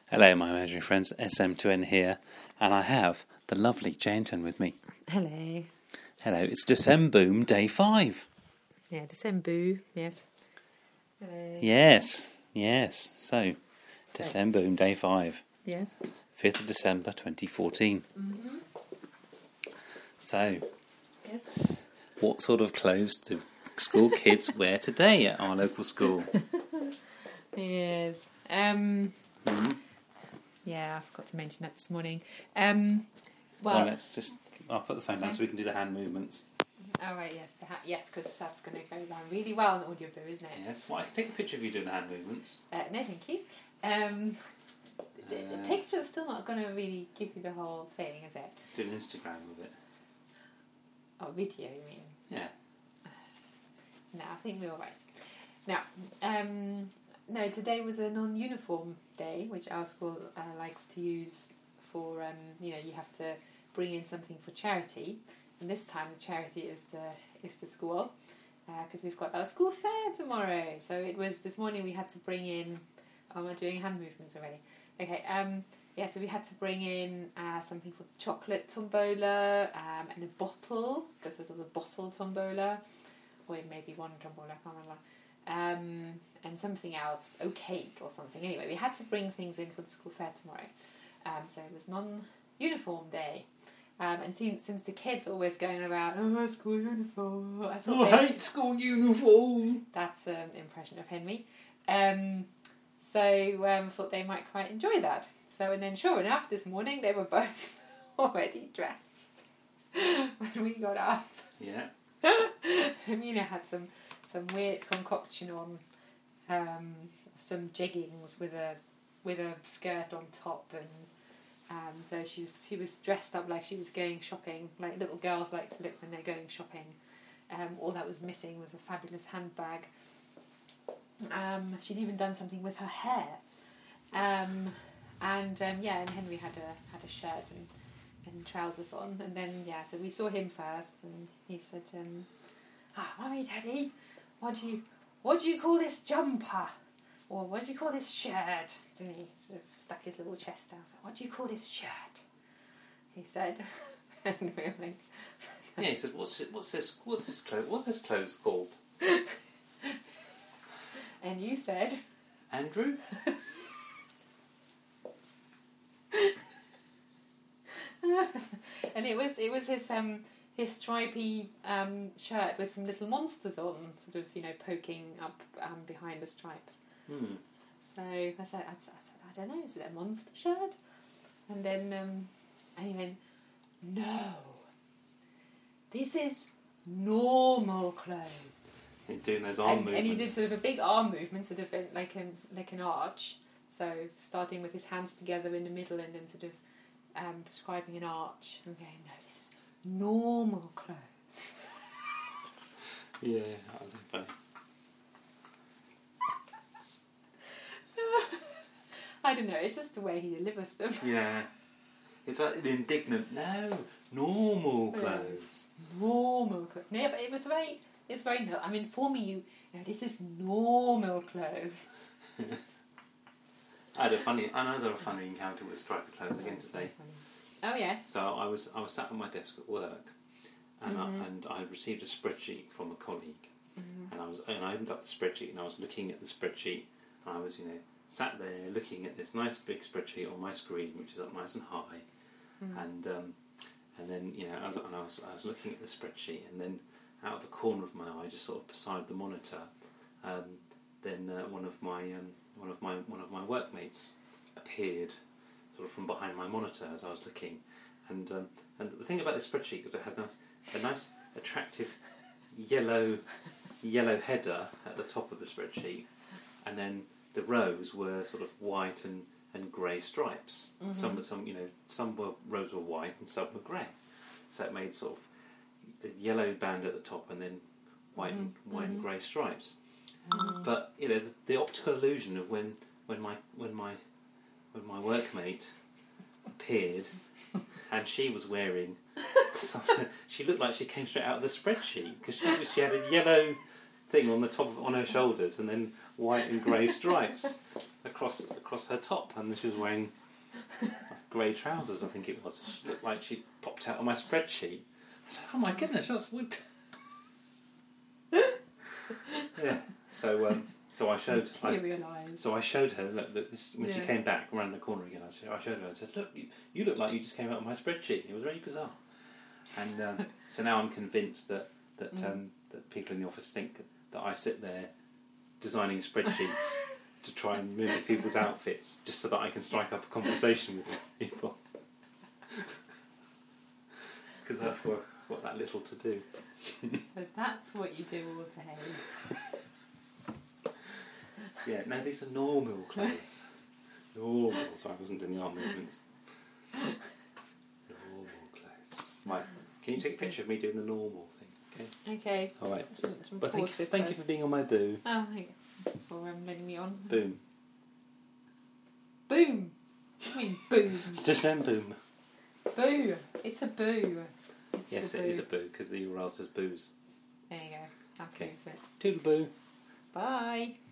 Hello, my imaginary friends, SM2N here, and I have the lovely Jane with me. Hello. Hello, it's December Day 5. Yeah, December, yes. Hello. Yes, so December Day 5. Yes. 5th of December 2014. Mm-hmm. So, Yes. what sort of clothes do school kids wear today at our local school? Yes. Yeah, I forgot to mention that this morning. I'll put the phone down so we can do the hand movements. Oh, right, yes. Yes, because that's going to go down really well in audio boo, isn't it? Yes, well, I can take a picture of you doing the hand movements. No, thank you. The picture's still not going to really give you the whole thing, is it? Do an Instagram with it. Oh, video, you mean? Yeah. No, I think we're all right. Now, no, today was a non-uniform day, which our school likes to use for, you have to bring in something for charity. And this time the charity is the school, because we've got our school fair tomorrow. So it was this morning we had to bring in... Oh, am I doing hand movements already? Okay, so we had to bring in something for the chocolate tombola and a bottle, because there's also a bottle tombola, or maybe one tombola, I can't remember. And something else, cake or something. Anyway, we had to bring things in for the school fair tomorrow. So it was non-uniform day. And since the kids are always going around, school uniform, I hate school uniform. That's an impression of Henry. So thought they might quite enjoy that. So, and then sure enough, this morning they were both already dressed when we got up. Yeah. Amina had some weird concoction on, some jeggings with a skirt on top, and so she was dressed up like she was going shopping, like little girls like to look when they're going shopping. All that was missing was a fabulous handbag. She'd even done something with her hair, and Henry had a shirt and trousers on, and then so we saw him first, and he said, Mummy, Daddy, what do you call this jumper? Or what do you call this shirt? And he sort of stuck his little chest out. What do you call this shirt? He said, and we were like, yeah, he said, what's this clothes called? And you said, Andrew? And it was his stripy shirt with some little monsters on, sort of poking up behind the stripes. So I said, I don't know, is it a monster shirt? And then and he went, no, this is normal clothes. He's doing those arm movements. And he did sort of a big arm movement, sort of like an arch. So starting with his hands together in the middle, and then sort of prescribing an arch. And going, no, this is normal clothes. Yeah, that was funny. I don't know, it's just the way he delivers them. Yeah. It's like the indignant, no, normal clothes. Normal clothes. Yeah, but it's very, I'm informing you, this is normal clothes. I had a funny encounter with stripy clothes again today. Oh, yes. So I was sat at my desk at work, and I received a spreadsheet from a colleague, and I opened up the spreadsheet, and I was looking at the spreadsheet, and I was sat there looking at this nice big spreadsheet on my screen, which is up nice and high, and then I was looking at the spreadsheet, and then out of the corner of my eye, just sort of beside the monitor, then one of my workmates appeared, sort of from behind my monitor as I was looking, and the thing about this spreadsheet is it had a nice attractive yellow header at the top of the spreadsheet, and then the rows were sort of white and grey stripes. Some rows were white and some were grey, so it made sort of a yellow band at the top and then white and grey stripes. But the optical illusion of when my workmate appeered, and she was wearing something, she looked like she came straight out of the spreadsheet, because she had a yellow thing on the top on her shoulders, and then white and grey stripes across her top, and she was wearing grey trousers, I think it was. She looked like she popped out on my spreadsheet. I said, "Oh my goodness, that's wood." Yeah. So I showed. I showed her. Look, this, when she came back around the corner again, I showed her. I said, "Look, you look like you just came out of my spreadsheet." It was very bizarre. And so now I'm convinced that people in the office think that I sit there designing spreadsheets to try and mimic people's outfits, just so that I can strike up a conversation with people. Because I've got that little to do. So that's what you do all day. Yeah, no, these are normal clothes. Normal. Sorry, I wasn't doing the arm movements. Normal clothes. Right, can you take a picture of me doing the normal thing? Okay. All right. But thank you for being on my boo. Oh, thank you for letting me on. Boom. Boom. I mean boom. Just saying boom. Boo. It's a boo. Yes, it is a boo because the URL says booze. There you go. That proves it. Toodle boo. Bye.